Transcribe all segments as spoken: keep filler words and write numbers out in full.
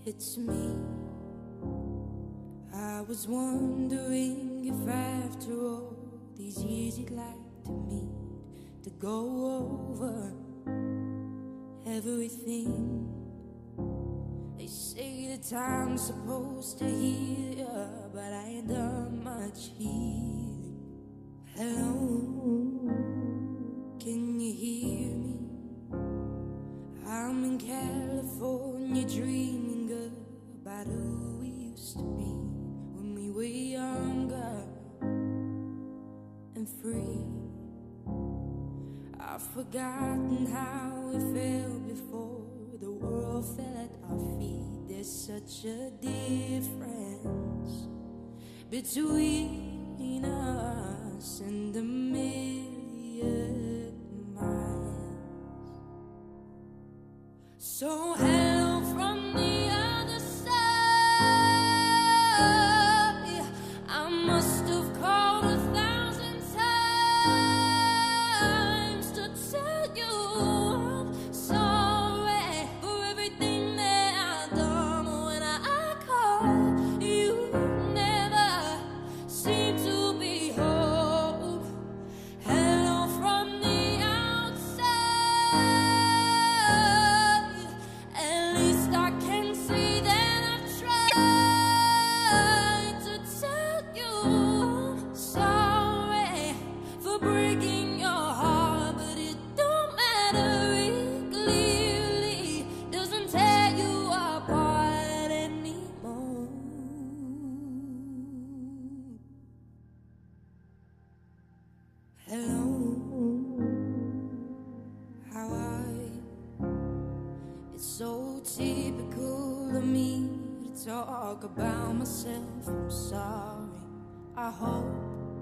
it's me. I was wondering if after all these years you'd like to meet, to go over everything. They say the time's supposed to heal ya, but I ain't done much healing. Hello, can you hear me? I'm in California dreaming about who we used to be when we were younger and free. I've forgotten how it felt before the world fell at our feet. There's such a difference between us and a million miles. So hello from the other side. I must have called a thousand times to tell you I'm sorry for everything that I've done. When I call, you never seem to be home. Hello from the outside. At least I can see that I've tried to tell you I'm sorry for breaking your heart, but it don't matter. It clearly doesn't tear you apart anymore. Hello, how are you? It's so typical of me to talk about myself. I'm sorry. I hope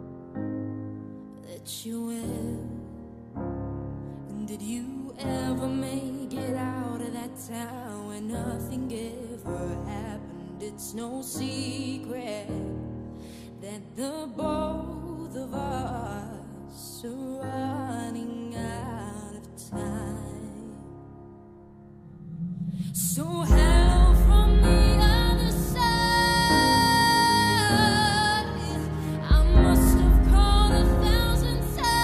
that you will. And did you ever make it out of that town where nothing ever happened? It's no secret that the both of us are running out of time. So hello from the other side. I must have called a thousand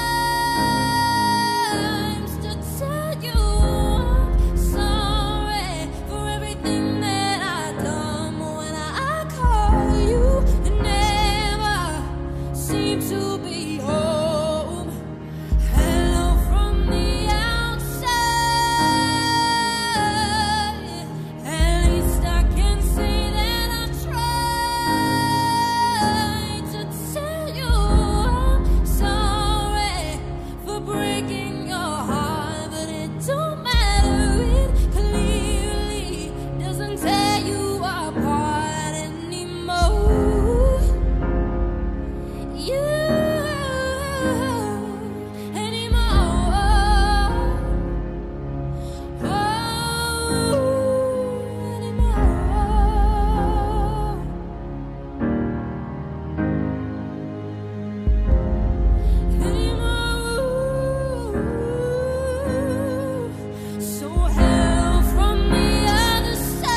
times to tell you I'm sorry for everything that I've done. When I call, you never seem to be home. Hello from the outside. At least I can say that I tried to tell you I'm sorry for breaking your heart, but it don't matter. It clearly doesn't tear you apart anymore. You anymore. Oh, anymore. So hello from the other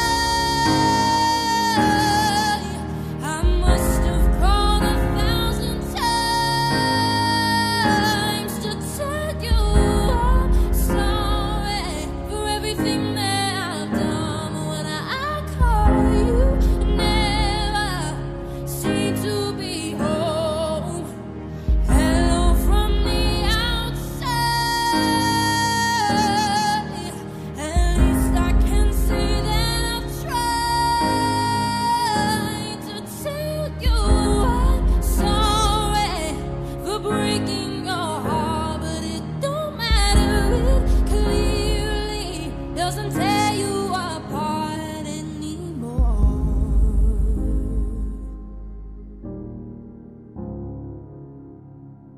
side. I must have called a thousand times to tell you I'm sorry for everything